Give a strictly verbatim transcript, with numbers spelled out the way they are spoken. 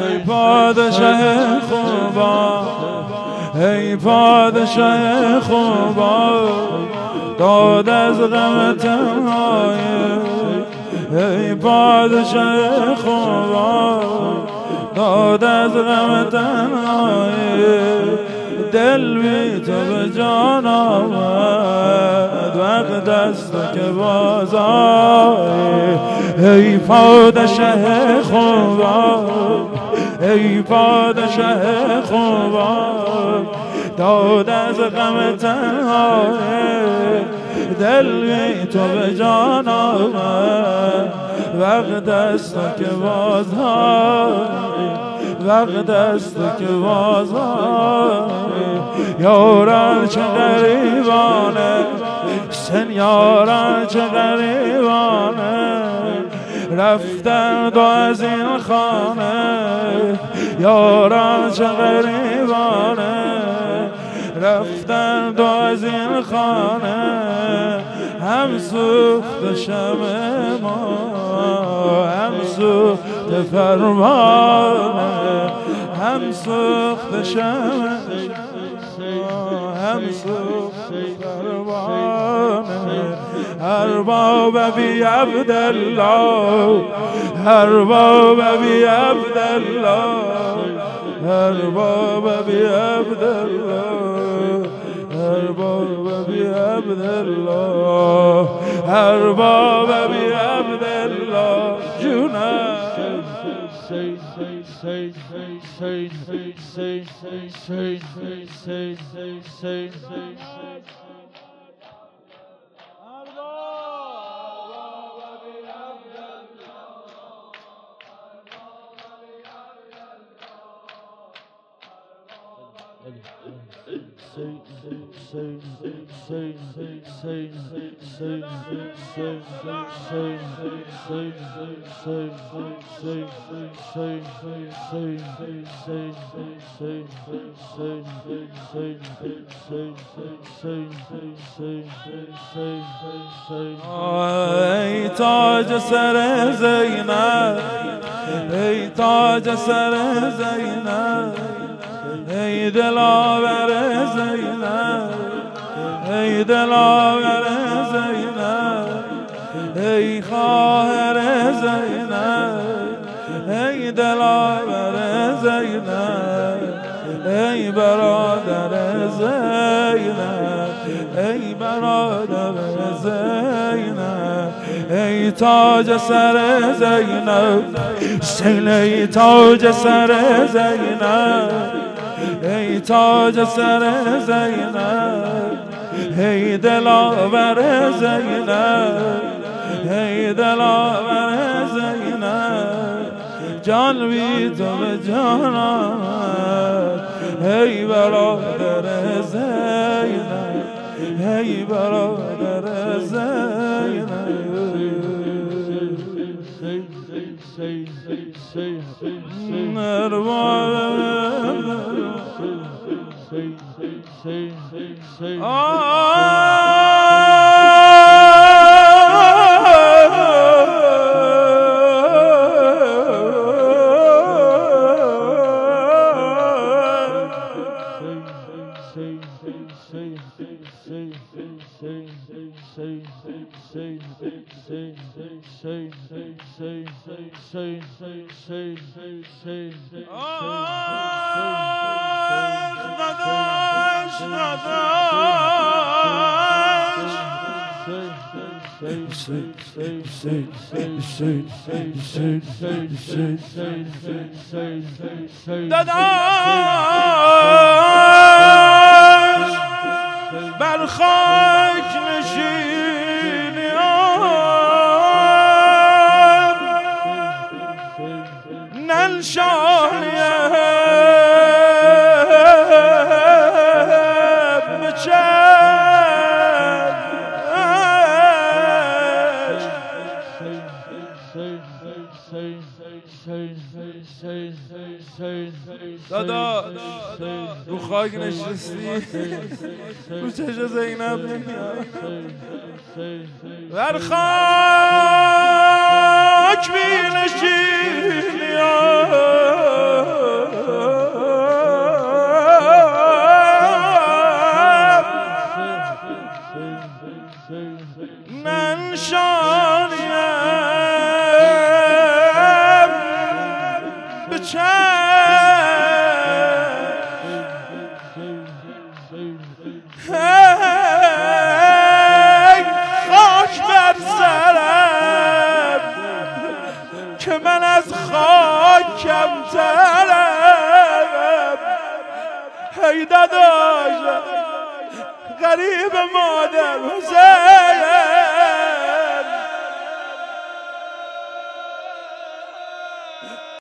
ای پادشاه خوبا ای پادشاه خوبا داد از غم تنهایی ای پادشاه خوبا داد از غم تنهایی دل بی تو به جان آمد وقت است که بازآیی ای پادشاه خوبا ای پادشاه خوبا داد از غم تنهایی دل بی تو به جان آمد وقت است که بازآیی وقت است که بازآیی یاران چه غریبانه سن یاران چه غریبانه رفتند از این خانه یاران چه غریبانه رفتند از این خانه هم سوخت شمع ما هم سوخت فرمانه هم سوخت شمع هم سوخت فرمانه ارباب بی عبدالله ارباب بی عبدالله ارباب بی عبدالله ارباب بی عبدالله ارباب بی عبدالله جونم ای تاج سر زینب ای تاج سر زینب ای دلاور زینب ای دلاور زینب ای خواهر زینب ای دلاور زینب ای برادر زینب ای برادر زینب ای تاج سر زینب سیل ای تاج سر زینب ای تاج سر زینب ای دلاور زینب ای دلاور زینب جان بی تو به جان آمد ای برادر زینب ای برادر زینب داداش بر خاک نشینیان ننشانیم دادا رو خاک نشستی رو چشم زینب نمیاد بر خاک می نشینی ای داداش غریب مادر حسین